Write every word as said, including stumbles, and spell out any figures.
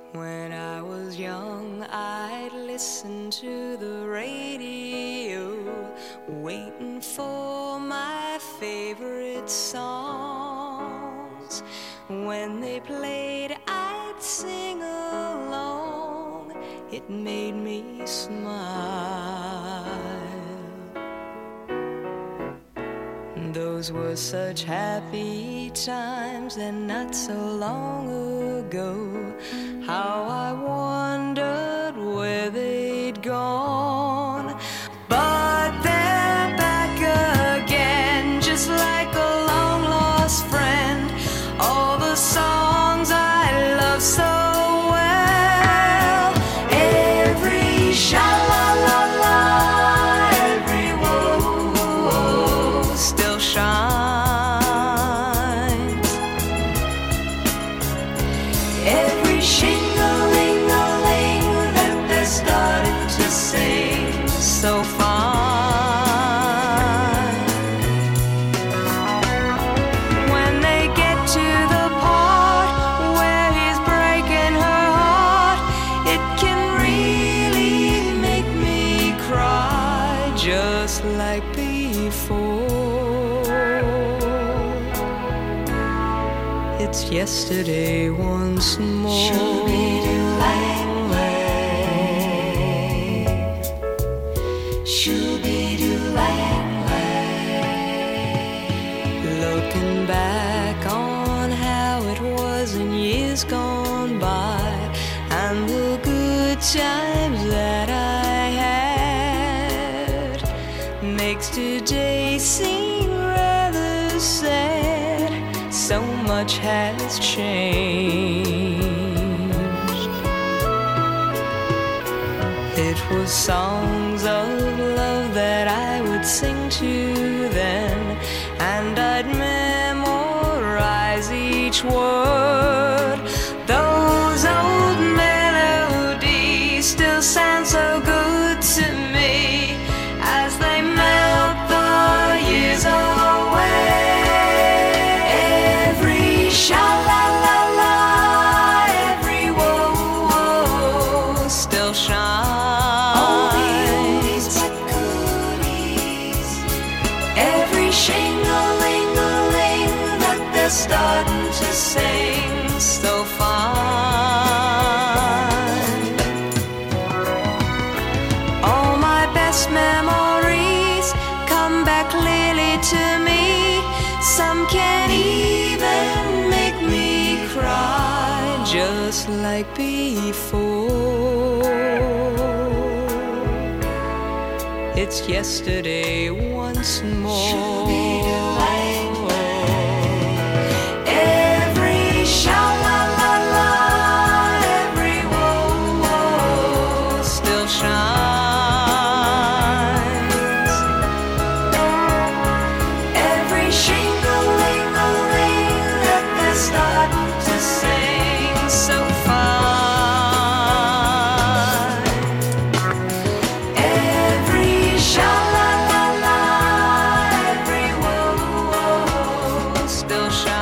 When I was young, I'd listen to the radio, waiting for my favorite songs. When they played, I'd sing along. It made me smile. Those were such happy times, and not so long ago, how I wondered where they'd gone. But they're back again, just like a long-lost friend. All the songs I love so well, every sha-la-la-la, every whoa-whoa still shines. Every shing-a-ling-a-ling that they're starting to sing so fine. When they get to the part where he's breaking her heart, it can really make me cry, just like before. It's yesterday once more. Shoo-be-doo-lang-lang, shoo-be-doo-lang-lang. Looking back on how it was in years gone by, and the good times that I had, makes today seem rather sad. So much has changed. It was songs of love that I would sing to then, and I'd memorize each word. Those old melodies still sound so good to me as they melt the years away. Every sha-la-la-la, every whoa-whoa still shines. All the oldies but goodies, every shing-a-ling-a-ling that they're starting to sing so fine. All my best memories come back clearly to me. Some can't even make me cry, just like before. It's yesterday once more. Every sha-la-la-la, every whoa-whoa still shines. Every shing-a-ling-a-ling that they're starting to sing so fine. Every sha-la-la-la, every whoa-whoa still shines.